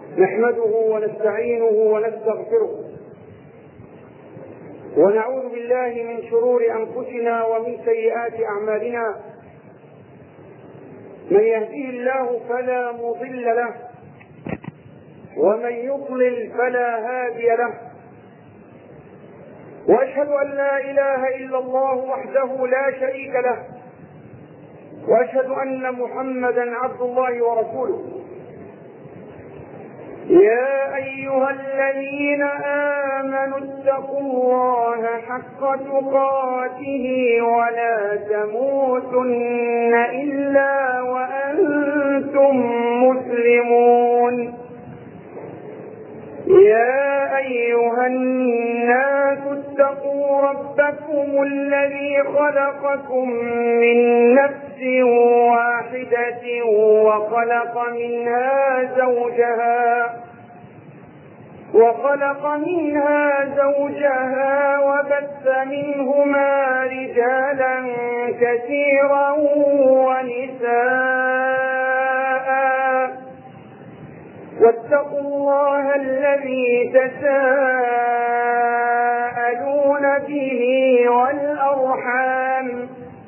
نحمده ونستعينه ونستغفره ونعوذ بالله من شرور أنفسنا ومن سيئات أعمالنا. من يهديه الله فلا مضل له ومن يضلل فلا هادي له، وأشهد أن لا إله إلا الله وحده لا شريك له، وأشهد أن محمدا عبد الله ورسوله. يا أيها الذين آمنوا اتقوا الله حق تقاته ولا تموتن إلا وأنتم مسلمون. يا أيها الناس اتقوا ربكم الذي خلقكم من نفس واحدة وخلق منها زوجها وبث منهما رجالا كثيرا ونساء، واتقوا الله الذي تساءلون به والأرحام،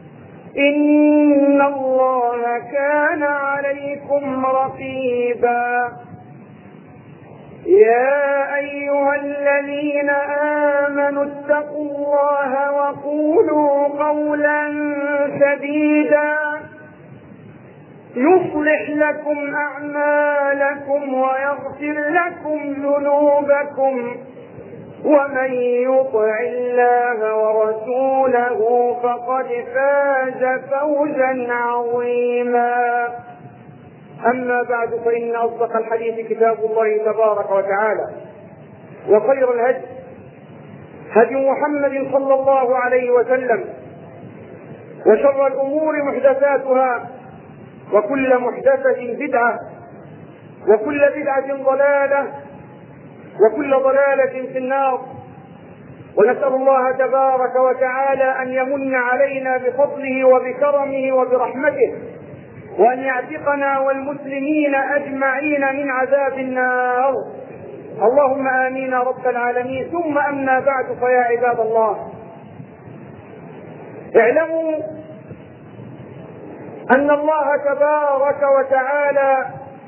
إن الله كان عليكم رقيبا. يا أيها الذين آمنوا اتقوا الله وقولوا قولا سديدا يصلح لكم أعمالكم ويغفر لكم ذنوبكم، ومن يطع الله ورسوله فقد فاز فوزا عظيما. أما بعد، فإن أصدق الحديث كتاب الله تبارك وتعالى، وخير الهدي هدي محمد صلى الله عليه وسلم، وشر الأمور محدثاتها، وكل محدثة بدعة، وكل بدعة ضلالة، وكل ضلالة في النار. ونسأل الله تبارك وتعالى أن يمن علينا بفضله وبكرمه وبرحمته، وأن يعتقنا والمسلمين أجمعين من عذاب النار. اللهم آمين رب العالمين. ثم أما بعد، فيا عباد الله، اعلموا أن الله تبارك وتعالى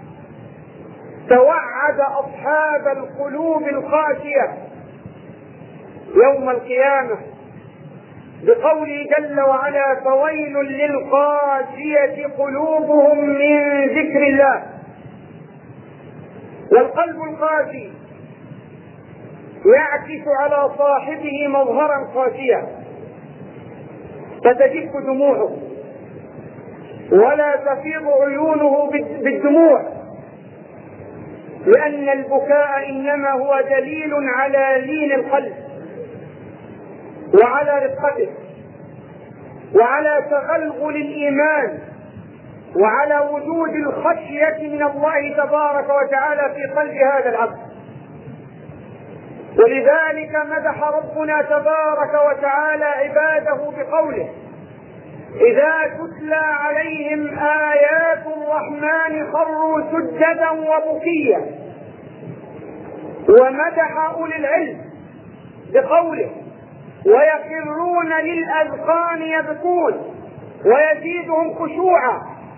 توعد أصحاب القلوب الخاشية يوم القيامة بقوله جل وعلا: فويل للقاسية قلوبهم من ذكر الله. والقلب القاسي يعكس على صاحبه مظهرا قاسيا، فتجف دموعه ولا تفيض عيونه بالدموع، لأن البكاء إنما هو دليل على لين القلب وعلى رقته وعلى تغلغل الإيمان وعلى وجود الخشية من الله تبارك وتعالى في قلب هذا العبد. ولذلك مدح ربنا تبارك وتعالى عباده بقوله: إذا تتلى عليهم آيات الرحمن خروا سجدا وبكيا. ومدح أولي العلم بقوله: ويخرون للأذقان يبكون ويزيدهم خشوعا.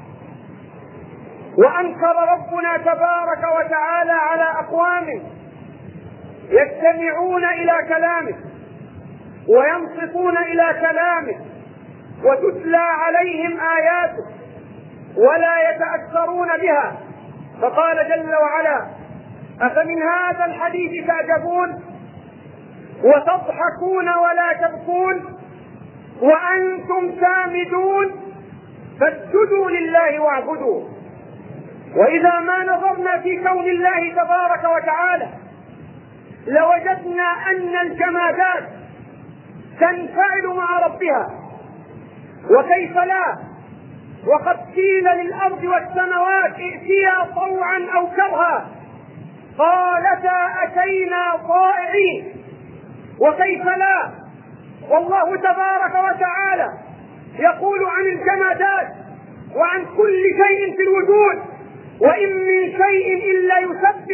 وأنكر ربنا تبارك وتعالى على أقوام يستمعون إلى كلامه وينصتون إلى كلامه وتتلى عليهم آياته ولا يتأثرون بها، فقال جل وعلا: أفمن هذا الحديث تعجبون وتضحكون ولا تبكون وأنتم سامدون فاسجدوا لله واعبدوا. وإذا ما نظرنا في كون الله تبارك وتعالى لوجدنا أن الجمادات تنفعل مع ربها، وكيف لا، وقد قيل للأرض والسماوات ائتيا طوعا أو كرها قالتا أتينا طائعين. وكيف لا، والله تبارك وتعالى يقول عن الجمادات وعن كل شيء في الوجود: وإن من شيء إلا يسبح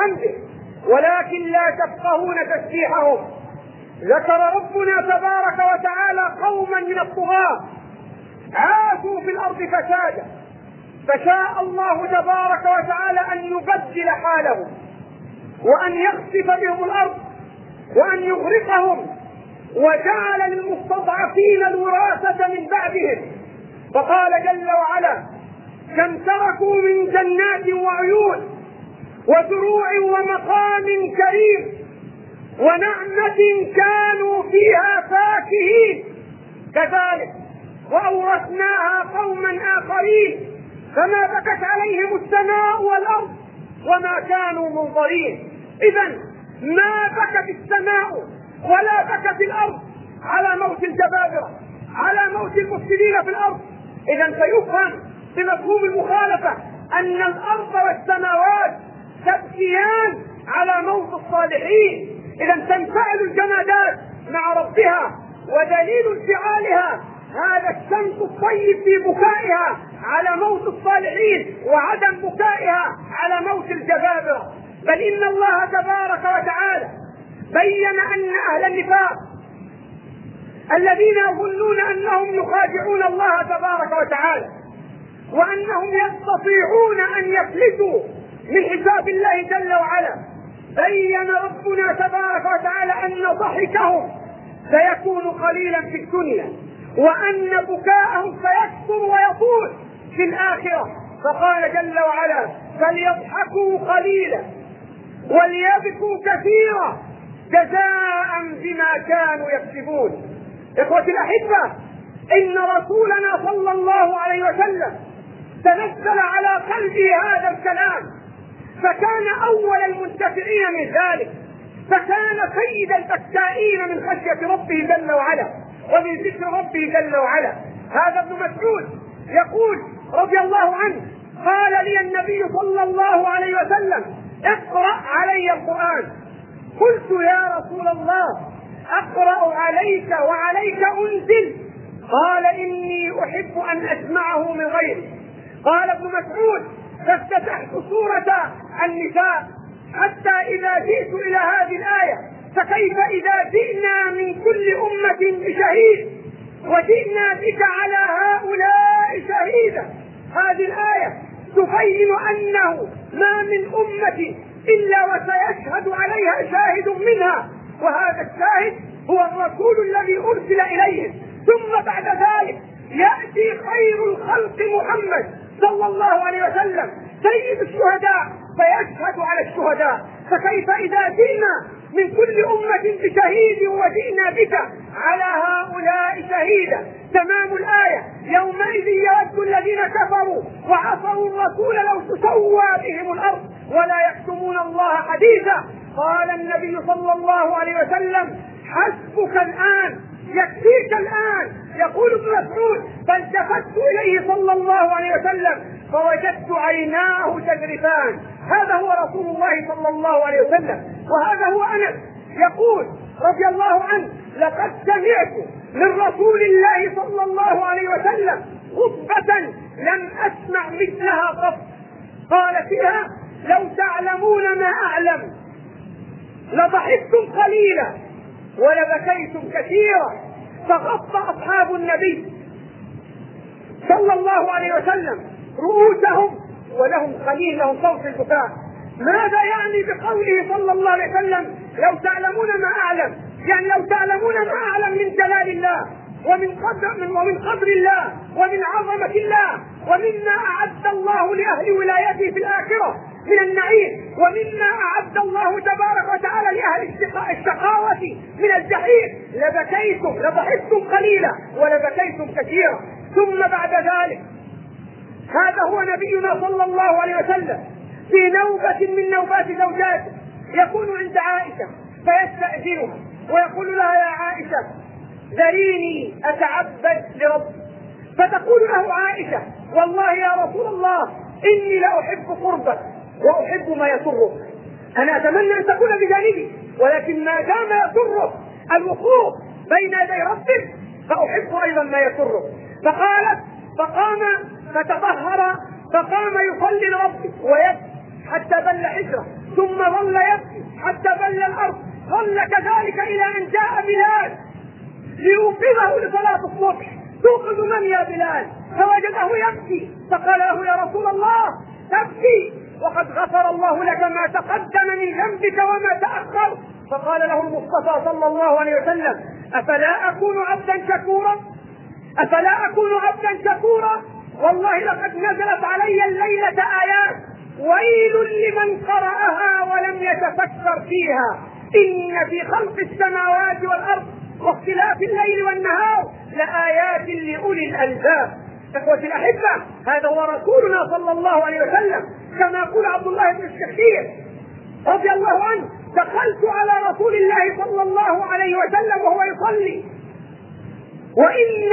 بحمده ولكن لا تفقهون تسبيحهم. ذكر ربنا تبارك وتعالى قوما من الطغاة عاشوا في الأرض فسادا، فشاء الله تبارك وتعالى أن يبدل حالهم وأن يخسف بهم الأرض وأن يغرقهم، وجعل للمستضعفين الوراثة من بعدهم. فقال جل وعلا: كم تركوا من جنات وعيون وزروع ومقام كريم ونعمة كانوا فيها فاكهين، كذلك وأورثناها قوما آخرين فما بكت عليهم السماء والأرض وما كانوا منظرين. إذن ما بكت السماء ولا بكت الأرض على موت الجبابرة، على موت المفسدين في الأرض. إذن فيفهم بمفهوم المخالفة أن الأرض والسماوات تبكيان على موت الصالحين. إذن تنفعل الجمادات مع ربها، ودليل انفعالها هذا الشمس الطيب في بكائها على موت الصالحين وعدم بكائها على موت الجبابرة. بل إن الله تبارك وتعالى بين أن أهل النفاق الذين يظنون أنهم يخادعون الله تبارك وتعالى وأنهم يستطيعون أن يفلتوا من حساب الله جل وعلا، بين ربنا تبارك وتعالى أن ضحكهم سيكون قليلا في الدنيا وأن بكاءهم سيكثر ويطول في الآخرة. فقال جل وعلا: فليضحكوا قليلا وليبكوا كثيرا جزاء بما كانوا يكسبون. إخوتي الأحبة، إن رسولنا صلى الله عليه وسلم تنزل على قلبه هذا الكلام، فكان أول المنتفعين من ذلك، فكان سيد البكائين من خشية ربه جل وعلا ومن ذكر ربه جل وعلا. هذا ابن مسعود يقول رضي الله عنه: قال لي النبي صلى الله عليه وسلم: اقرأ علي القرآن. قلت: يا رسول الله، أقرأ عليك وعليك أنزل؟ قال: إني أحب أن أسمعه من غيري. قال ابن مسعود: فافتتحت سورة النساء حتى إذا جئت إلى هذه الآية: فكيف إذا جئنا من كل أمة بشهيد وجئنا بك على هؤلاء شهيدا. هذه الآية تبين أنه ما من أمة إلا وسيشهد عليها شاهد منها، وهذا الشاهد هو الرسول الذي أرسل إليهم. ثم بعد ذلك يأتي خير الخلق محمد صلى الله عليه وسلم سيد الشهداء فيشهد على الشهداء. فكيف إذا جئنا من كل أمة بشهيد وجئنا بك على هؤلاء شهيدا. تمام الآية: يومئذ يود الذين كفروا وعصوا الرسول لو تسوى بهم الأرض ولا يكتمون الله حديثا. قال النبي صلى الله عليه وسلم: حسبك الآن، يكفيك الآن. يقول ابن مسعود: فالتفت إليه صلى الله عليه وسلم فوجدت عيناه تذرفان. هذا هو رسول الله صلى الله عليه وسلم، وهذا هو أنس يقول رضي الله عنه: لقد سمعت من رسول الله صلى الله عليه وسلم خطبة لم أسمع مثلها قط. قال فيها: لو تعلمون ما أعلم لضحكتم قليلا ولبكيتم كثيرا. فغطى أصحاب النبي صلى الله عليه وسلم رؤوسهم ولهم قليل، لهم صوت البكاء. ماذا يعني بقوله صلى الله عليه وسلم: لو تعلمون ما أعلم؟ يعني لو تعلمون ما أعلم من جلال الله ومن قدر الله ومن عظمة الله ومما أعد الله لأهل ولايته في الآخرة من النعيم ومما أعد الله تبارك وتعالى لأهل الشقاوة من الجحيم لضحكتم قليلا ولبكيتم كثيرا. ثم بعد ذلك هذا هو نبينا صلى الله عليه وسلم في نوبة من نوبات زوجاته يكون عند عائشة فيستأذنها ويقول لها: يا عائشة ذريني أتعبد لربي. فتقول له عائشة: والله يا رسول الله إني لأحب قربك وأحب ما يسرك. أنا أتمنى أن تكون بجانبي، ولكن ما دام يسرك الوقوف بين يدي ربك فأحب أيضا ما يسرك. فقالت: فقام فتطهر فقام يصلي لربه ويبكي حتى بل حجره. ثم ظل يبكي حتى بل الارض، ظل كذلك الى ان جاء بلال ليوقظه لصلاة الصبح. توقظ من يا بلال؟ فوجده يبكي، فقال له يا رسول الله تبكي وقد غفر الله لك ما تقدم من ذنبك وما تأخر. فقال له المصطفى صلى الله عليه وسلم أفلا أكون عبدا شكورا؟ أفلا أكون عبدا شكورا؟ والله لقد نزلت علي الليلة آيات ويل لمن قرأها ولم يتفكر فيها، إن في خلق السماوات والأرض واختلاف الليل والنهار لآيات لأولي الألباب. إخوتي الأحبة، هذا هو رسولنا صلى الله عليه وسلم، كما يقول عبد الله بن الشخير رضي الله عنه دخلت على رسول الله صلى الله عليه وسلم وهو يصلي وإن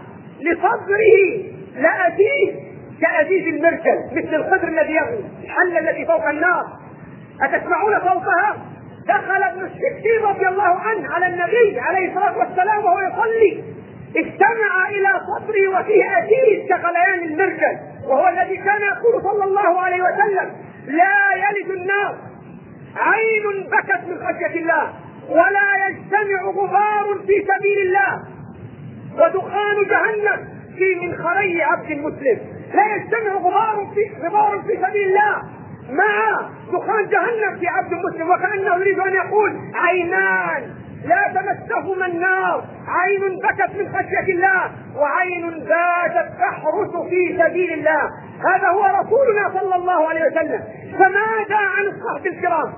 لصدره لأزيز كأزيز المركل مثل الخضر الذي يغلي، الحلة التي فوق النار، أتسمعون صوتها؟ دخل ابن الشخير رضي الله عنه على النبي عليه الصلاة والسلام وهو يصلي، استمع إلى صدره وفيه أزيز كغليان المركل، وهو الذي كان يقول صلى الله عليه وسلم لا يلد النار عين بكت من خشية الله ولا يجتمع غبار في سبيل الله ودخان جهنم في منخري عبد مسلم. لا يجتمع غبار في سبيل الله مع دخان جهنم في عبد مسلم، وكأنه يريد أن يقول عينان لا تمسهما النار، عين بكت من خشية الله وعين باتت تحرس في سبيل الله. هذا هو رسولنا صلى الله عليه وسلم. فماذا عن الصحب الكرام؟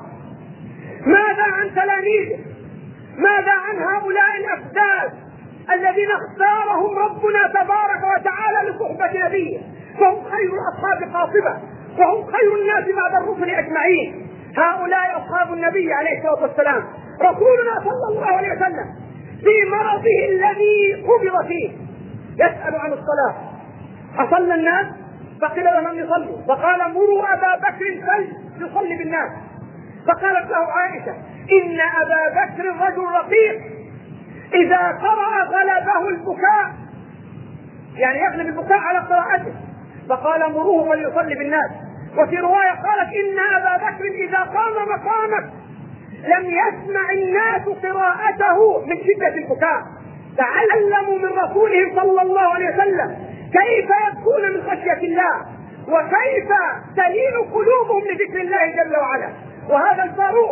ماذا عن تلاميذه؟ ماذا عن هؤلاء الأفداد الذين اختارهم ربنا تبارك وتعالى لصحبة نبيه؟ فهم خير الأصحاب قاطبة، وهم خير الناس بعد الرسل أجمعين. هؤلاء أصحاب النبي عليه الصلاة والسلام. رسولنا صلى الله عليه وسلم في مرضه الذي قبض فيه يسأل عن الصلاة، أصلى الناس؟ فقيل له لم يصلوا، فقال مروا أبا بكر فليصلي بالناس. فقالت له عائشة إن أبا بكر رجل رقيق إذا قرأ غلبه البكاء، يعني يغلب البكاء على قراءته، فقال مروه فليصلي بالناس. وفي رواية قالت إن أبا بكر إذا قام مقامك لم يسمع الناس قراءته من شدة البكاء. تعلموا من رسولهم صلى الله عليه وسلم كيف يبكون من خشية الله وكيف تلين قلوبهم لذكر الله جل وعلا. وهذا الفاروق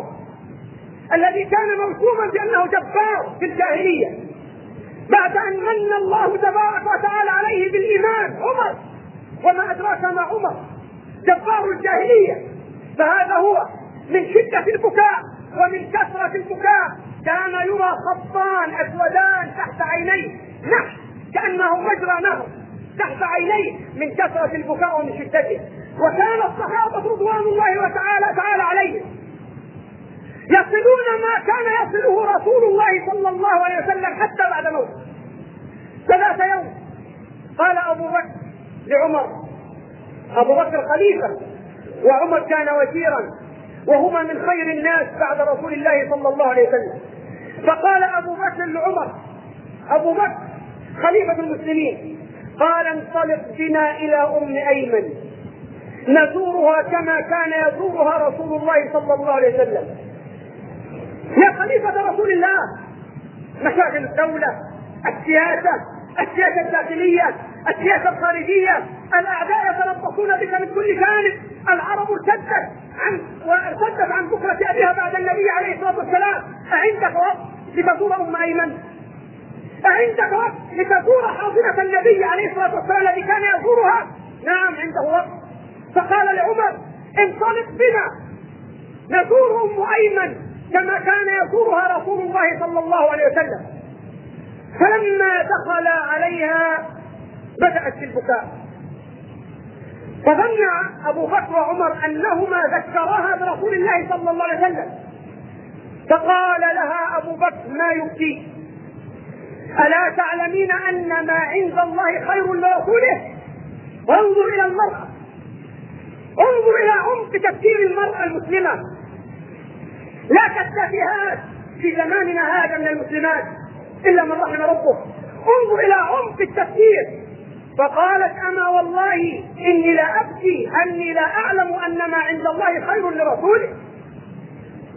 الذي كان موسوما بأنه جبار في الجاهلية، بعد أن من الله تبارك وتعالى عليه بالإيمان عمر، وما أدراك ما عمر، جبار الجاهلية، فهذا هو من شدة البكاء ومن كثرة البكاء كان يرى خطان أسودان تحت عينيه، نحس كأنه مجرى نهر تحت عينيه من كثرة البكاء ومن شدته. وكان الصحابة رضوان الله تعالى عليهم يصلون ما كان يصله رسول الله صلى الله عليه وسلم حتى بعد موته. ذات يوم قال أبو بكر لعمر، أبو بكر خليفة وعمر كان وزيرا وهما من خير الناس بعد رسول الله صلى الله عليه وسلم، فقال أبو بكر لعمر، أبو بكر خليفة المسلمين، قال انطلق بنا إلى أم أيمن نزورها كما كان يزورها رسول الله صلى الله عليه وسلم. يا خليفة رسول الله، مشاكل الدولة، السياسة الداخلية، السياسة الخارجية، الأعداء يتربصون بك من كل جانب، العرب ارتدت عن بكرة أبيها بعد النبي عليه الصلاة والسلام، أعندك وقت لتزور أم أيمن؟ أعندك وقت لتزور حاضنة النبي عليه الصلاة والسلام الذي كان يزورها؟ نعم عنده وقت. فقال لعمر انطلق بنا نزور أم أيمن كما كان يزورها رسول الله صلى الله عليه وسلم. فلما دخل عليها بدأت في البكاء، فظن أبو بكر وعمر أنهما ذكراها برسول الله صلى الله عليه وسلم، فقال لها أبو بكر ما يبكيك؟ ألا تعلمين أن ما عند الله خير لرسوله؟ وانظر إلى المرأة، انظر إلى عمق تفكير المرأة المسلمة، لا كالتافهات في زماننا هذا من المسلمات إلا من رحم ربه. انظر إلى عمق التفكير. فقالت أما والله إني لا أبكي أني لا أعلم أن ما عند الله خير لرسوله.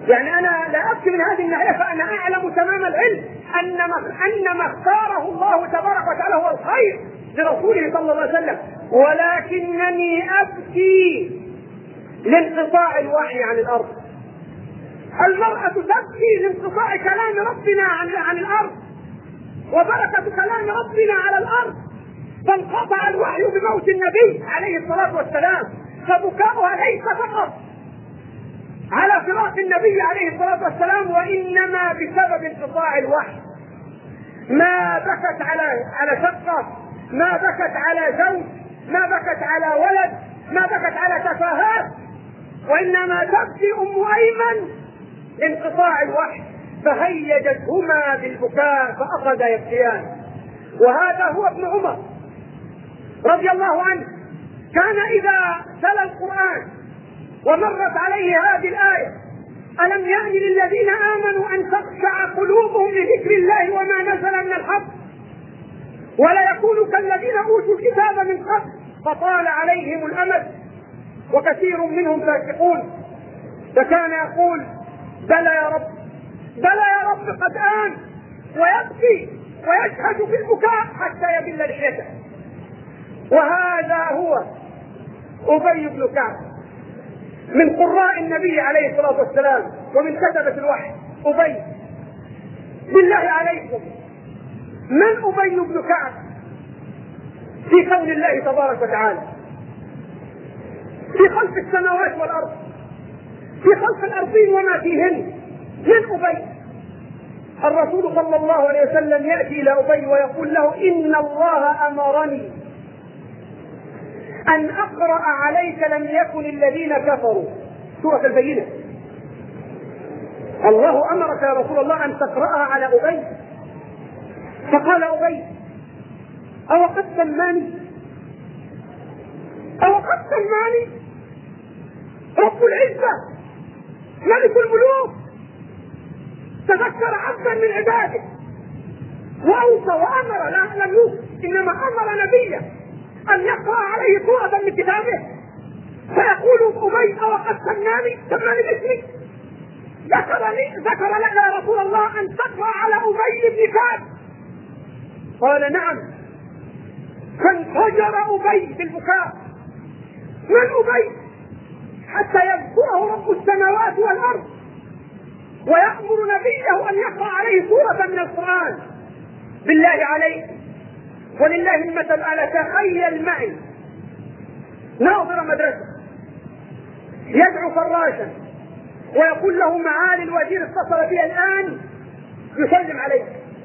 يعني أنا لا أبكي من هذه الناحية، فأنا أعلم تمام العلم أن ما اختاره الله تبارك وتعالى هو الخير لرسوله صلى الله عليه وسلم، ولكنني أبكي لانقطاع الوحي عن الأرض. المرأة تبكي لانقطاع كلام ربنا عن الأرض، وبركة كلام ربنا على الأرض، فانقطع الوحي بموت النبي عليه الصلاة والسلام، فبكاؤها ليس فقط على فراق النبي عليه الصلاة والسلام، وإنما بسبب انقطاع الوحي. ما بكت على شقة، ما بكت على زوج، ما بكت على ولد، ما بكت على تفاهات، وإنما تبكي أم أيمن انقطاع الوحي، فهيجتهما بالبكاء فأخذ يبكيان. وهذا هو ابن عمر رضي الله عنه، كان إذا تلا القرآن ومرت عليه هذه الآية: ألم يأن للذين آمنوا أن تخشع قلوبهم لذكر الله وما نزل من الحق ولا يكونوا كالذين أوتوا الكتاب من قبل فطال عليهم الأمد وكثير منهم فاسقون، فكان يقول: بلى يا رب، بلى يا رب قد آن، ويبكي ويشهد في البكاء حتى يبل لحيته. وهذا هو أبي بن كعب من قراء النبي عليه الصلاة والسلام ومن كتبة الوحي. أبي، بالله عليكم، من أبي بن كعب في قول الله تبارك وتعالى في خلق السماوات والأرض، في خلق الأرضين وما فيهن؟ من أبي؟ الرسول صلى الله عليه وسلم يأتي إلى أبي ويقول له: إن الله أمرني أن أقرأ عليك لم يكن الذين كفروا، سورة البينة. الله أمرك يا رسول الله أن تقرأها على أبي. فقال أبي: أو قد سماني، أو قد سماني رب العزة ملك الملوك، تذكر عبدا من عباده وأوصى وأمر، لا لم يوصي، إنما أمر نبيه أن يقرأ عليه سورة من كتابه، فيقول أبي: أو قد سماني باسمي، ذكر لك يا رسول الله أن تقرأ على أبي بن كعب. قال: نعم. فانفجر أبي بالبكاء. من أبي؟ حتى يذكره رب السماوات والأرض ويأمر نبيه أن يقرأ عليه سورة من القرآن. بالله عليك ولله المثل الأعلى، تخيل معي ناظر مدرسة يدعو فراشا ويقول له: معالي الوزير اتصل بي الآن يسلم عليك.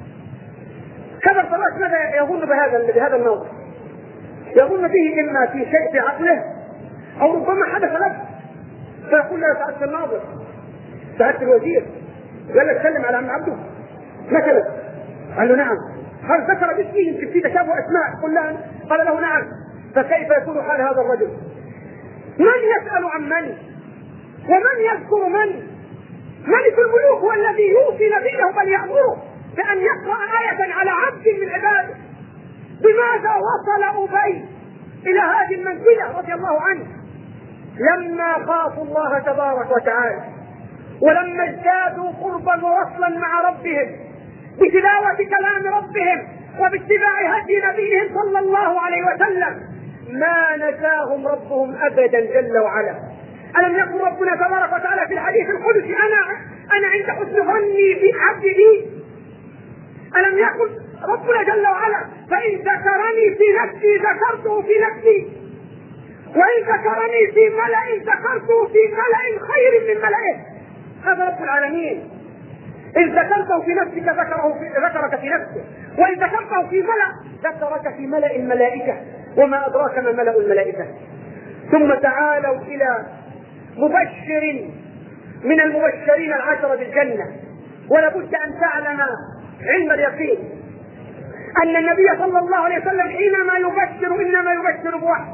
هذا الفراش ماذا يظن بهذا الناظر؟ يظن به إما في شيء في عقله أو ربما حدث له، فيقول له: سعادة الناظر، سعادة الوزير، قال لك سلم على عم عبده مثلا. قال له: نعم. هل ذكر باسمه؟ يمكن في تشابه أسماء. قال له: نعم. فكيف يكون حال هذا الرجل؟ من يسأل عن من؟ ومن يذكر من؟ ملك الملوك هو الذي يوصي نبيه بل يأمره بأن يقرأ آية على عبد من عباده. بماذا وصل أبي إلى هذه المنزلة رضي الله عنه؟ لما خافوا الله تبارك وتعالى، ولما ازدادوا قربا ووصلا مع ربهم بتلاوة كلام ربهم وباتباع هدي نبيهم صلى الله عليه وسلم، ما نساهم ربهم أبدا جل وعلا. ألم يقل ربنا تبارك وتعالى في الحديث القدسي: أنا عند حسن ظني في عبدي؟ ألم يقل ربنا جل وعلا: فإن ذكرني في نفسي ذكرته في نفسي، وإن ذكرني في ملأ ذكرته في ملأ خير من ملئه؟ هذا رب العالمين. إن ذكرته في نفسك ذكرك في نفسه، وإن ذكرته في ملأ ذكرك في ملأ الملائكة، وما أدراك ما ملأ الملائكة. ثم تعالوا إلى مبشر من المبشرين العشرة بالجنة. ولابد أن تعلم علم اليقين أن النبي صلى الله عليه وسلم حينما يبشر إنما يبشر بوحي،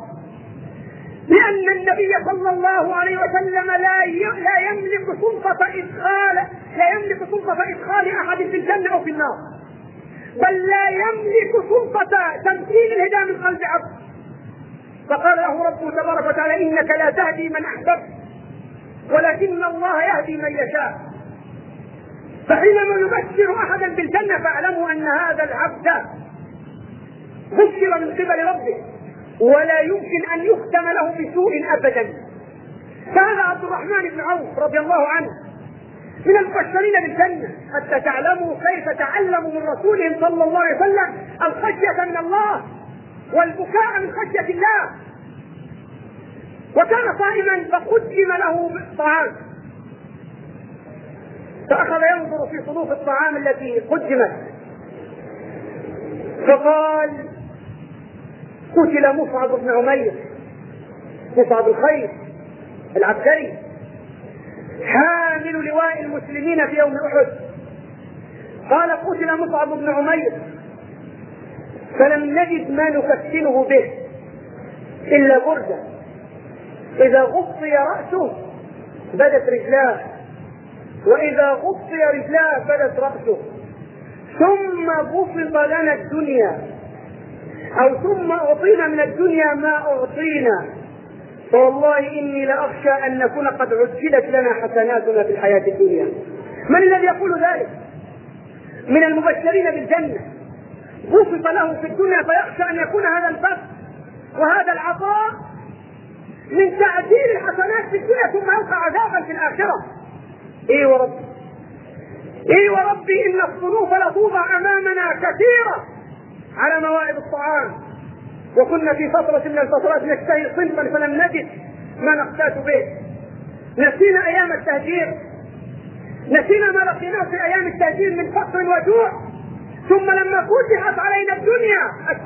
لأن النبي صلى الله عليه وسلم لا يملك سلطة إدخال أحد في الجنة أو في النار، بل لا يملك سلطة تمثيل الهدى من قلب عبد. فقال له ربه تبارك وتعالى: إنك لا تهدي من أحببت ولكن الله يهدي من يشاء. فحينما نبشر أحدا بالجنة فاعلموا أن هذا العبد بشر من قبل ربه، ولا يمكن أن يختم له بسوء أبدا. كان عبد الرحمن بن عوف رضي الله عنه من المبشرين بالجنة، حتى تعلموا كيف تعلموا من رسولهم صلى الله عليه وسلم الخشية من الله والبكاء من خشية الله. وكان صائما فقدم له طعام، فأخذ ينظر في صنوف الطعام التي قدمت فقال: قتل مصعب بن عمير، مصعب الخير العبقري حامل لواء المسلمين في يوم أحد. قال: قتل مصعب بن عمير فلم نجد ما نكفنه به إلا بردة، إذا غطي رأسه بدت رجلاه، وإذا غطي رجلاه بدت رأسه، ثم بسط لنا الدنيا، أو ثم أعطينا من الدنيا ما أعطينا، فوالله إني لأخشى أن نكون قد عجلت لنا حسناتنا في الحياة الدنيا. من الذي يقول ذلك؟ من المبشرين بالجنة، بسط له في الدنيا فيخشى أن يكون هذا البسط وهذا العطاء من تعديل الحسنات في الدنيا ثم يلقى عذابا في الآخرة. إيه وربي، إيه وربي، إن الصنوف لتوضع أمامنا كثيرة على موائد الطعام، وكنا في فترة من الفترات نشتهي صنفا فلم نجد ما نقتات به. نسينا أيام التهجير، نسينا ما لقيناه في أيام التهجير من فقر وجوع، ثم لما فتحت علينا الدنيا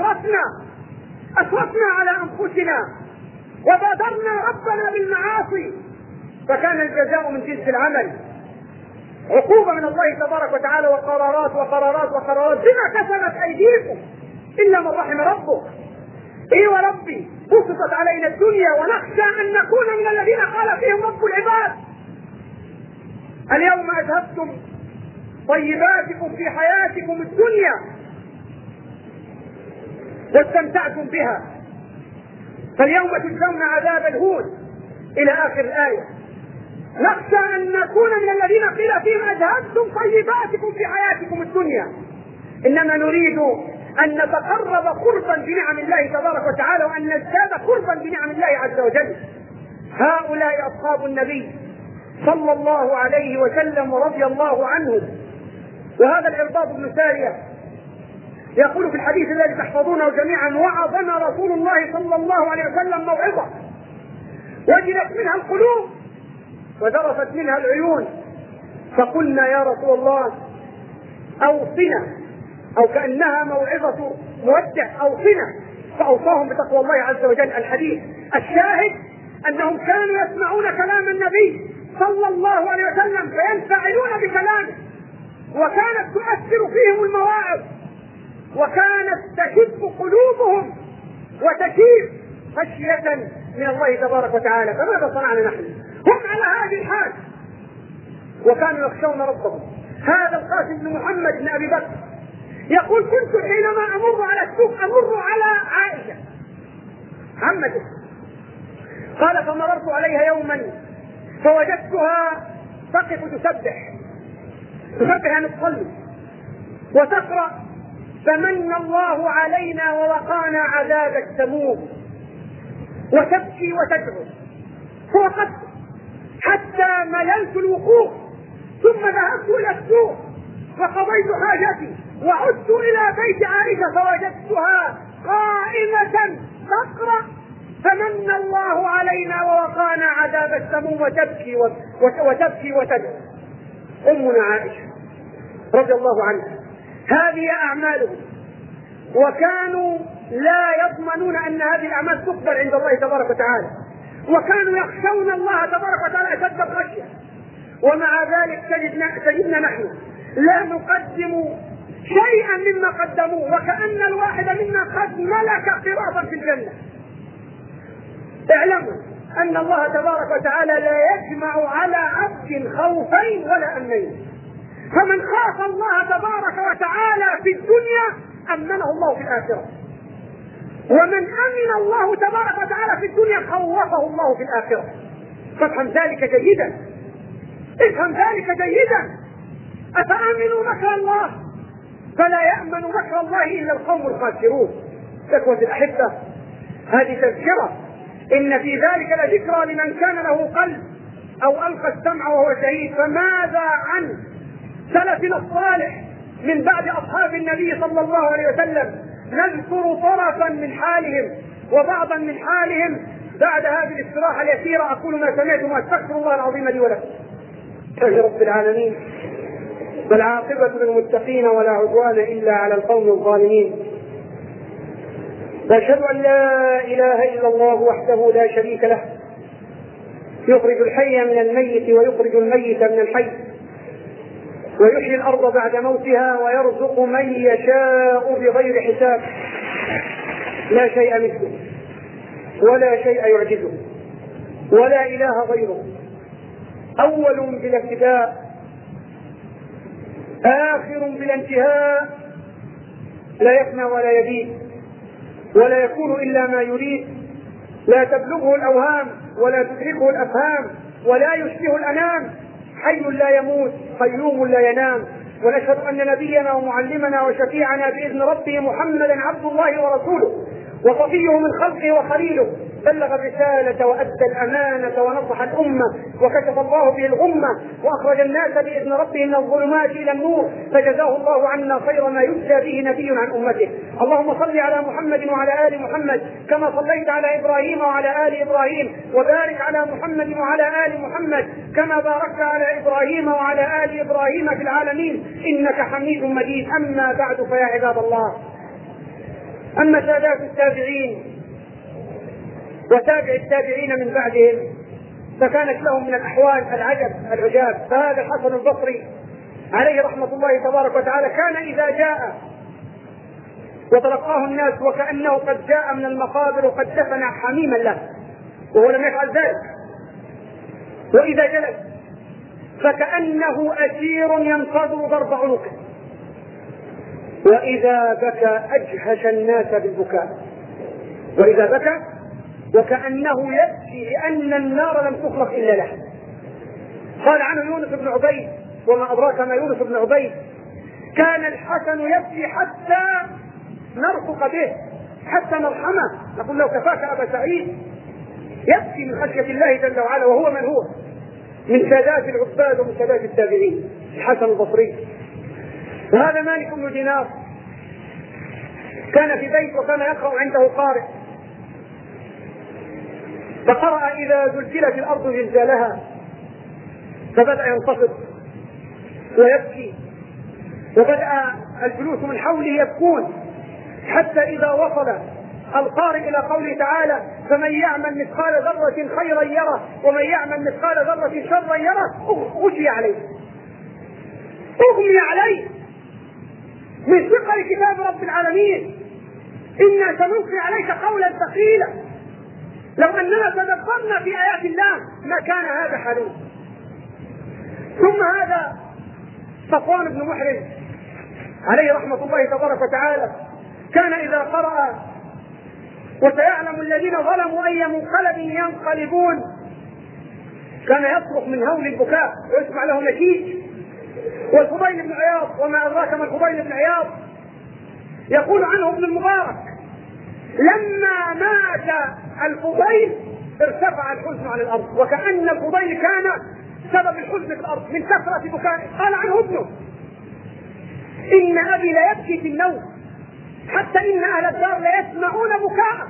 أشرفنا على أنفسنا وبادرنا ربنا بالمعاصي، فكان الجزاء من جنس العمل، عقوبة من الله تبارك وتعالى، وقرارات بما كسبت أيديكم إلا من رحم ربك. إيه وربي، بسطت علينا الدنيا ونخشى أن نكون من الذين قال فيهم رب العباد: اليوم أذهبتم طيباتكم في حياتكم الدنيا واستمتعتم بها، فاليوم تجزون عذاب الهون إلى آخر الآية. نخشى أن نكون من الذين قيل فيهم أذهبتم طيباتكم في حياتكم الدنيا، إنما نريد أن نتقرب قربا بنعم الله تبارك وتعالى، وأن نزداد قربا بنعم الله عز وجل. هؤلاء أصحاب النبي صلى الله عليه وسلم ورضي الله عنهم. وهذا العرباض بن سارية يقول في الحديث الذي تحفظونه جميعا: وعظنا رسول الله صلى الله عليه وسلم موعظة وجلت منها القلوب وذرفت منها العيون، فقلنا: يا رسول الله أوصنا، أو كأنها موعظة مودع، أوصنا. فأوصاهم بتقوى الله عز وجل. الحديث الشاهد أنهم كانوا يسمعون كلام النبي صلى الله عليه وسلم فينفعلون بكلامه، وكانت تؤثر فيهم المواعظ، وكانت تشب قلوبهم وتشيب خشية من الله تبارك وتعالى. فماذا صنعنا نحن؟ هم على هذه الحال وكانوا يخشون ربهم. هذا القاسم بن محمد بن أبي بكر يقول: كنت حينما أمر على السوق أمر على عائشة عمته، قال: فمررت عليها يوما فوجدتها تقف تسبح أن تصلي وتقرأ: فمن الله علينا ووقانا عذاب السموم، وتبكي وتدعو. فوقفت حتى مللت الوقوف، ثم ذهبت إلى السوق وقضيت حاجتي وعدت إلى بيت عائشة فوجدتها قائمة تقرأ: فمن الله علينا ووقانا عذاب السموم، وتبكي وتدعو. أمنا عائشة رضي الله عنها هذه أعمالهم، وكانوا لا يضمنون أن هذه الأعمال تقبل عند الله تبارك وتعالى، وكانوا يخشون الله تبارك وتعالى أشد الخشية. ومع ذلك سيدنا نحن لا نقدم شيئا مما قدموه، وكأن الواحد منا قد ملك قراطا في الجنة. اعلموا أن الله تبارك وتعالى لا يجمع على عبد خوفين ولا أمنين، فمن خاف الله تبارك وتعالى في الدنيا أمنه الله في الآخرة، ومن أمن الله تبارك وتعالى في الدنيا خوفه الله في الآخرة. فافهم ذلك جيدا، افهم ذلك جيدا. أفأمنوا مكر الله؟ فلا يأمن مكر الله إلا القوم الخاسرون. إخوة الأحبة، هذه تذكرة، إن في ذلك لذكرى لمن كان له قلب أو ألقى السمع وهو شهيد. فماذا عن سلفنا الصالح من بعد أصحاب النبي صلى الله عليه وسلم؟ نذكر طرفا من حالهم وبعضا من حالهم بعد هذه الاستراحة اليسيرة. أقول ما سمعتم وأستغفر الله العظيم لي ولكم. الحمد رب العالمين، والعاقبة للمتقين ولا عدوان إلا على القوم الظالمين. وأشهد أن لا إله إلا الله وحده لا شريك له، يخرج الحي من الميت ويخرج الميت من الحي، ويحيي الأرض بعد موتها ويرزق من يشاء بغير حساب. لا شيء مثله ولا شيء يعجزه ولا إله غيره، أول بلا ابتداء آخر بلا انتهاء، لا يفنى ولا يبيد ولا يكون إلا ما يريد، لا تبلغه الأوهام ولا تدركه الأفهام ولا يشبه الأنام، حي لا يموت قيوم لا ينام. ونشهد أن نبينا ومعلمنا وشفيعنا بإذن ربه محمدا عبد الله ورسوله وصفيه من خلقه وخليله، بلغ الرسالة وأدى الأمانة ونصح الأمة وكشف الله به الغمة وأخرج الناس بإذن ربه من الظلمات إلى النور، فجزاه الله عنا خير ما يجزى به نبي عن أمته. اللهم صل على محمد وعلى آل محمد كما صليت على إبراهيم وعلى آل إبراهيم، وبارك على محمد وعلى آل محمد كما باركت على إبراهيم وعلى آل إبراهيم في العالمين إنك حميد مجيد. أما بعد، فيا عباد الله، أما سادات التابعين وتابع التابعين من بعدهم فكانت لهم من الأحوال العجاب. فهذا الحسن البصري عليه رحمة الله تبارك وتعالى كان إذا جاء وتلقاه الناس وكأنه قد جاء من المقابر وقد دفن حميما له، وهو لم يفعل ذلك، وإذا جلس فكأنه أسير ينتظر ضرب عنقه، وإذا بكى أجهش الناس بالبكاء، وإذا بكى وكأنه يبكي لأن النار لم تخلق إلا له. قال عنه يونس بن عبيد، وما أدراك ما يونس بن عبيد، كان الحسن يبكي حتى نرفق به، حتى نرحمه، نقول له كفاك أبا سعيد، يبكي من خشية الله جل وعلا، وهو من هو؟ من سادات العباد ومن سادات التابعين، الحسن البصري. وهذا مالك بن دينار كان في بيت وكان يقرأ عنده قارئ، فقرأ إذا زلزلت الأرض زلزالها، فبدأ ينتصر ويبكي، وبدأ الجلوس من حوله يبكون، حتى إذا وصل القارئ إلى قوله تعالى: فمن يعمل مثقال ذرة خيرا يره ومن يعمل مثقال ذرة شرا يره، غشي عليه، أغمي عليه من ثقل كتاب رب العالمين. إنا سنلقي عليك قولا ثقيلا، لو أننا تدبرنا في آيات الله ما كان هذا حدوث. ثم هذا صفوان بن محرز عليه رحمة الله تبارك وتعالى كان إذا قرأ وسيعلم الذين ظلموا أي منقلب ينقلبون كان يصرخ من هول البكاء ويسمع له نشيج. والفضيل بن عياض، وما أدراك ما الفضيل بن عياض، يقول عنه ابن المبارك: لما مات الفضيل ارتفع الحزن عن الأرض، وكأن الفضيل كان سبب الحزن في الأرض من كثرة بكائه. قال عنه ابنه: إن أبي لا يبكي في النوم حتى إن أهل الدار لا يسمعون بكاءه،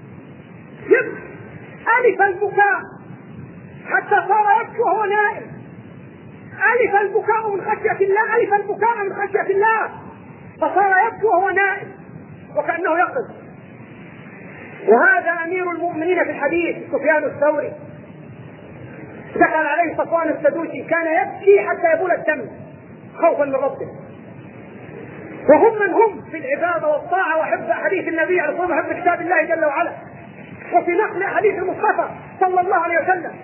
ألف البكاء حتى صار يبكي وهو نائم، ألف البكاء من خشية الله، ألف البكاء من خشية الله، فصار يبكي وهو نائم وكأنه يقظ. وهذا أمير المؤمنين في الحديث سفيان الثوري، دخل عليه صفوان السدوسي كان يبكي حتى يبول الدم خوفا من ربه. وهم من هم في العبادة والطاعة وحفظ أحاديث النبي عليه الصلاة والسلام وحفظ كتاب الله جل وعلا وفي نقل أحاديث المصطفى صلى الله عليه وسلم.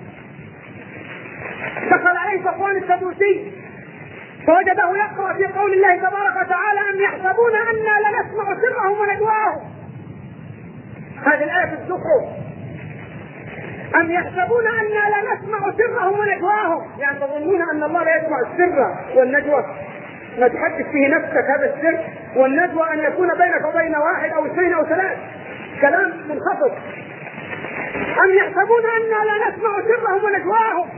دخل عليه صفوان السدوسي فوجده يقرأ في قول الله تبارك وتعالى: أم يحسبون أنا لا نسمع سرهم ونجواهم. هذه الآية في الزخرف. أم يحسبون أننا لا نسمع سرهم ونجواهم؟ يعني تظنون أن الله لا يسمع السر والنجوى؟ ما تحدث فيه نفسك هذا السر والنجوى أن يكون بينك وبين واحد أو اثنين أو ثلاث، كلام منخفض. أم يحسبون أننا لا نسمع سرهم ونجواهم؟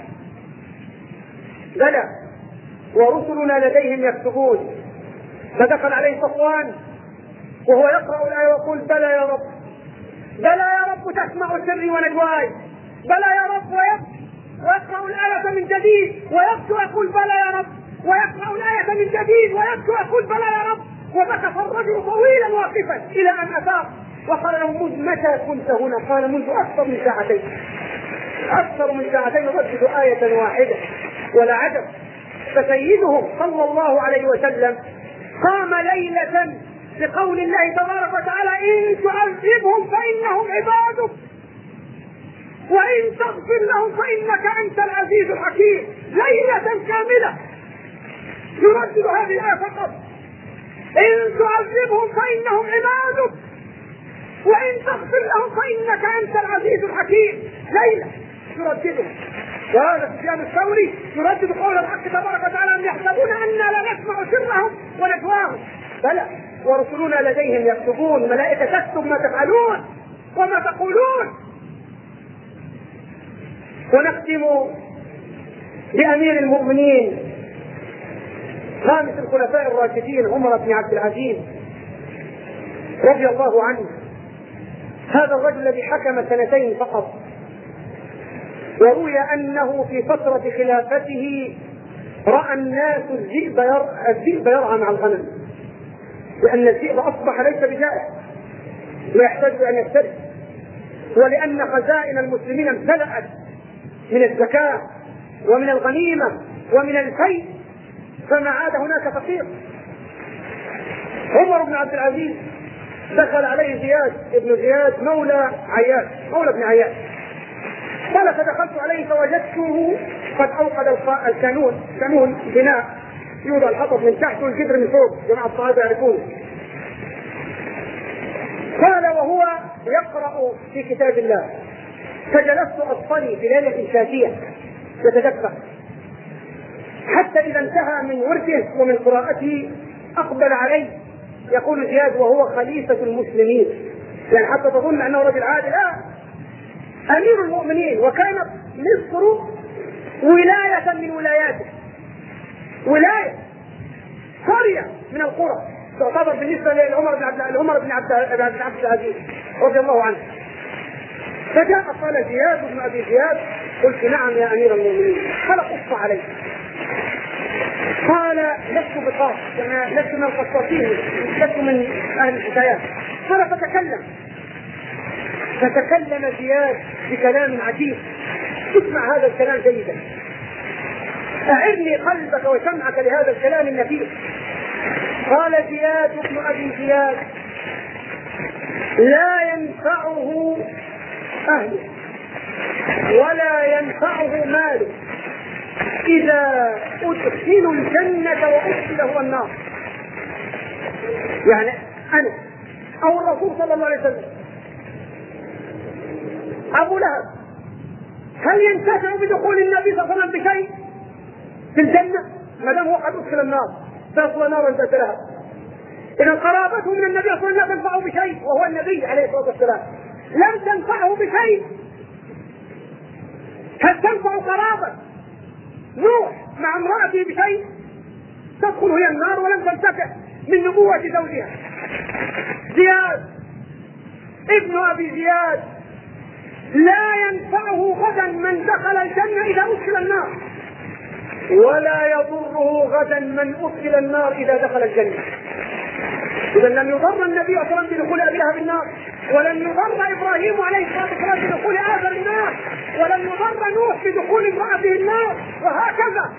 بلى ورسلنا لديهم يكتبون. فدخل عليه صفوان وهو يقرأ الآية ويقول بلى يا رب، بلى يا رب تسمع سري ونجواي، بلى يا رب، ويقرأ الآية من جديد ويبكي ويقول بلى يا رب، ويقرأ الآية من جديد ويبكي ويقول بلى يا رب. ومكث الرجل طويلا واقفا إلى أن أفاق وقال له منذ متى كنت هنا؟ قال منذ أكثر من ساعتين. أكثر من ساعتين ردد آية واحدة. ولا عجب، فسيدهم صلى الله عليه وسلم قام ليلة بقول الله تبارك وتعالى إن تعذبهم فإنهم عبادك وإن تغفر لهم فإنك أنت العزيز الحكيم. ليلة كاملة يردد هذه الآية فقط، إن تعذبهم فإنهم عبادك وإن تغفر لهم فإنك أنت العزيز الحكيم. ليلة يرددهم. وهذا سفيان الثوري يردد قول الحق تبارك وتعالى أن يحسبون أننا لا نسمع سرهم ونجواهم. بلى ورسلنا لديهم يكتبون. ملائكة تكتب ما تفعلون وما تقولون. ونختم بأمير المؤمنين خامس الخلفاء الراشدين عمر بن عبد العزيز رضي الله عنه. هذا الرجل الذي حكم 2 فقط، وروي أنه في فترة خلافته رأى الناس الذئب يرعى مع الغنم، لأن الذئب أصبح ليس بجائع ويحتاج أن يفترس، ولأن خزائن المسلمين امتلأت من الزكاة ومن الغنيمة ومن الفيء، فما عاد هناك فقير. عمر بن عبد العزيز دخل عليه زياد ابن زياد مولى ابن عياش، قال فدخلت عليه فوجدته قد اوقد الكانون بناء يوضع الحطب من تحت والجدر من فوق، جماعة الصحابة يعرفون. قال وهو يقرأ في كتاب الله فجلست أصطلي في ليلة شاتية يتدفق، حتى إذا انتهى من ورده ومن قراءته أقبل عليه يقول زياد وهو خليفة المسلمين، يعني حتى تظن أنه رجل عادل، أمير المؤمنين، وكانت مصر ولاية من ولاياته، ولاية قرية من القرى تعتبر بالنسبة لعمر بن عبد العزيز رضي الله عنه. فجاء قال زياد بن أبي زياد قلت نعم يا أمير المؤمنين. قال قص عليه. قال لست بقاص، لست من القصاصين، لست من أهل الحكايات. قال فتكلم زياد بكلام عجيب. اسمع هذا الكلام جيدا، أعرني قلبك وسمعك لهذا الكلام النفيس. قال زياد بن أبي زياد لا ينفعه أهله ولا ينفعه ماله إذا أدخلوا الجنة وأدخله النار. يعني أنا أو الرسول صلى الله عليه وسلم أبو لهب هل ينتفع بدخول النبي صلى الله عليه وسلم بشيء في الجنة ما دام هو قد أدخل النار؟ تصل نارا ذات لهب. إذا قرابته من النبي صلى الله عليه وسلم لا تنفعه بشيء وهو النبي عليه الصلاة والسلام، لم تنفعه بشيء. هل تنفع قرابة نوح مع امرأته بشيء؟ تدخل هي النار ولم تنتفع من نبوة زوجها. زياد ابن أبي زياد لا ينفعه غدا من دخل الجنة إذا أدخل النار، ولا يضره غدا من أدخل النار إذا دخل الجنة. إذا لم يضر النبي صلى الله عليه وسلم بدخول أبي لهب النار، ولم يضر إبراهيم عليه الصلاة والسلام بدخول آذر النار، ولم يضر نوح بدخول امرأته النار، وهكذا.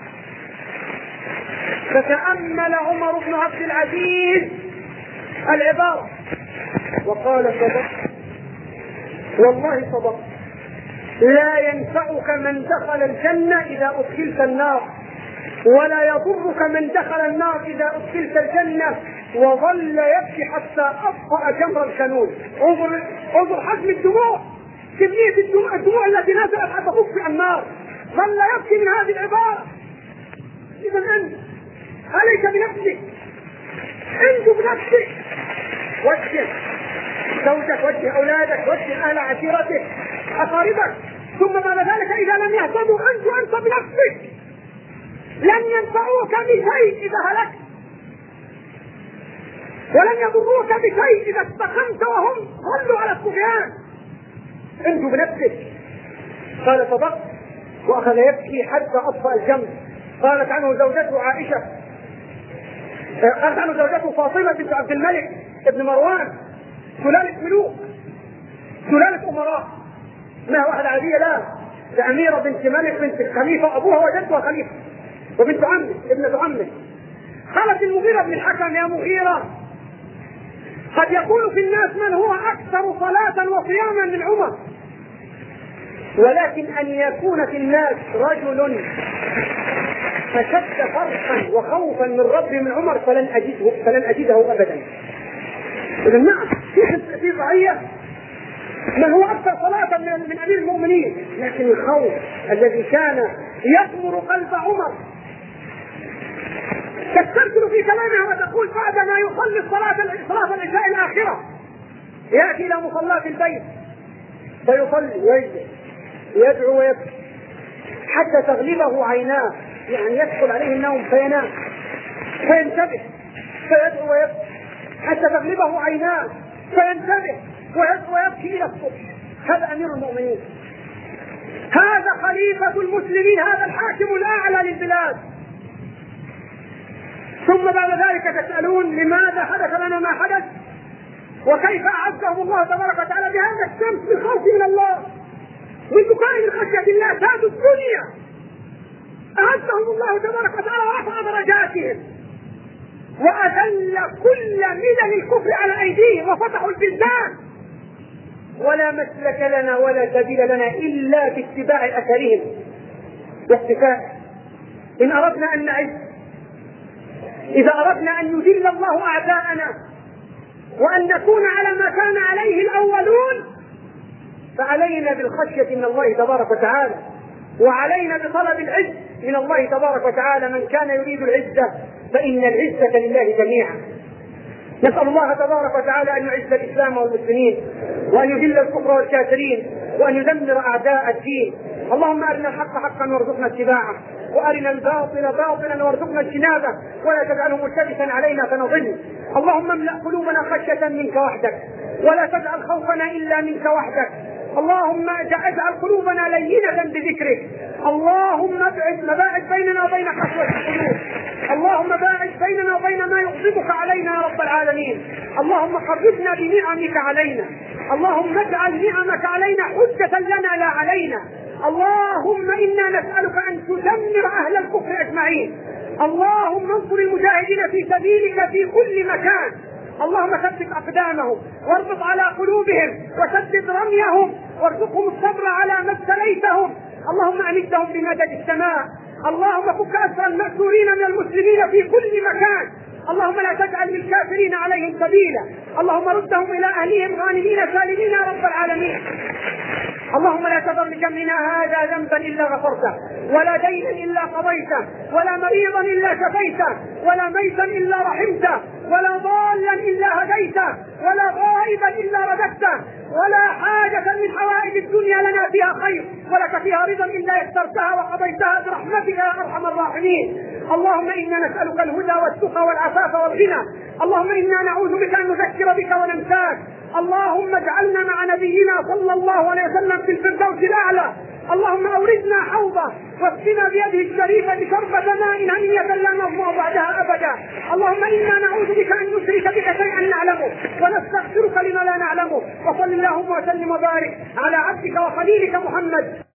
فتأمل عمر بن عبد العزيز العبارة وقال صدق، والله صدق، لا ينفعك من دخل الجنة إذا أدخلت النار، ولا يضرك من دخل النار إذا أدخلت الجنة. وظل يبكي حتى أطفأ جمر الكانون. انظر حجم الدموع كمية الدموع التي نزلت حتى تطفئ النار، ظل يبكي من هذه العبارة. إذا أنت عليك بنفسك، انجو بنفسك، وجه زوجك، وجه أولادك، وجه أهل عشيرتك، أقاربك، ثم بعد ذلك إذا لم يهتدوا أنت بنفسك. لن ينفعوك بشيء إذا هلكت، ولن يضروك بشيء إذا استقمت وهم ظلوا على الطغيان. انجو بنفسك. قال صدقت، وأخذ يبكي حتى أطفأ الجمر. قالت عنه زوجته عائشة، قالت عنه زوجته فاطمة بنت عبد الملك ابن مروان، سلالة ملوك، سلالة أمراء، ما واحدة عادية، لا، أميرة بنت ملك بنت الخليفة، أبوها وجدتها خليفة، وبنت عمه ابنة عمه. قالت المغيرة بن الحكم: يا مغيرة، قد يكون في الناس من هو أكثر صلاة وصياما من عمر، ولكن أن يكون في الناس رجل أشد فرحا وخوفا من ربه من عمر فلن أجده أبدا. إذا نعم، في ضعية من هو أكثر صلاة من أمير المؤمنين، لكن الخوف الذي كان يغمر قلب عمر. تسترسل في كلامها وتقول: بعد ما يصلي صلاة العشاء الآخرة يأتي إلى مصلاة البيت فيصلي ويجلس يدعو ويبكي حتى تغلبه عيناه، يعني يدخل عليه النوم فينام فينتبه فيدعو ويبكي حتى تغلبه عيناه فينتبه ويدعو ويبكي إلى الصبح. هذا أمير المؤمنين، هذا خليفة المسلمين، هذا الحاكم الأعلى للبلاد. ثم بعد ذلك تسألون لماذا حدث لنا ما حدث، وكيف أعزهم الله تبارك وتعالى بهذا الشمس بالخوف من الله والبكاء من خشية الله. سادوا الدنيا، أعزهم الله تبارك وتعالى ورفع درجاتهم وأذل كل ملل الكفر على أيديهم وفتحوا البلدان، ولا مسلك لنا ولا سبيل لنا إلا باتباع أثرهم واختفاء. إن أردنا أن نعز، إذا أردنا أن يذل الله أعداءنا وأن نكون على ما كان عليه الأولون، فعلينا بالخشية من الله تبارك وتعالى، وعلينا بطلب العز من الله تبارك وتعالى. من كان يريد العزة فإن العزة لله جميعا. نسأل الله تبارك وتعالى أن يعز الإسلام والمسلمين، وأن يذل الكفر والكافرين، وأن يدمر أعداء الدين. اللهم أرنا الحق حقا وارزقنا اتباعه، وأرنا الباطل باطلا وارزقنا اجتنابه، ولا تجعله ملتبسا علينا فنضل. اللهم املأ قلوبنا خشية منك وحدك، ولا تجعل خوفنا إلا منك وحدك. اللهم اجعل قلوبنا لينة بذكرك. اللهم باعد بيننا وبين قسوة القلوب. اللهم باعد بيننا وبين ما يغضبك علينا يا رب العالمين. اللهم قربنا بنعمك علينا. اللهم اجعل نعمك علينا حجة لنا لا علينا. اللهم إنا نسألك أن تدمر أهل الكفر أجمعين. اللهم انصر المجاهدين في سبيلك في كل مكان. اللهم ثبت أقدامهم واربط على قلوبهم وسدد رميهم وارزقهم الصبر على ما ابتليتهم. اللهم أمدهم بمدد السماء. اللهم فك أسر المأسورين من المسلمين في كل مكان. اللهم لا تجعل للكافرين عليهم سبيلا. اللهم ردهم إلى أهلهم غانمين سالمين يا رب العالمين. اللهم لا تذر لجمعنا هذا ذنبا إلا غفرته، ولا دينا إلا قضيته، ولا مريضا إلا شفيته، ولا ميتا إلا رحمته، ولا ضالا إلا هديته، ولا غائبا إلا رددته، ولا حاجة من حوائج الدنيا لنا فيها خير ولك فيها رضا إلا يسرتها وقضيتها برحمتك يا أرحم الراحمين. اللهم إنا نسألك الهدى والتقى والعفاف والغنى. اللهم إنا نعوذ بك أن نذكر بك وننساك. اللهم اجعلنا مع نبينا صلى الله عليه وسلم في الفردوس الأعلى. اللهم أوردنا حوضه واسقنا بيده الشريفة شربة ماء هنية لا نظمأ بعدها أبدا. اللهم إنا نعوذ بك أن نشرك بك شيئا نعلمه ونستغفرك لما لا نعلمه. وصل اللهم وسلم وبارك على عبدك وخليلك محمد.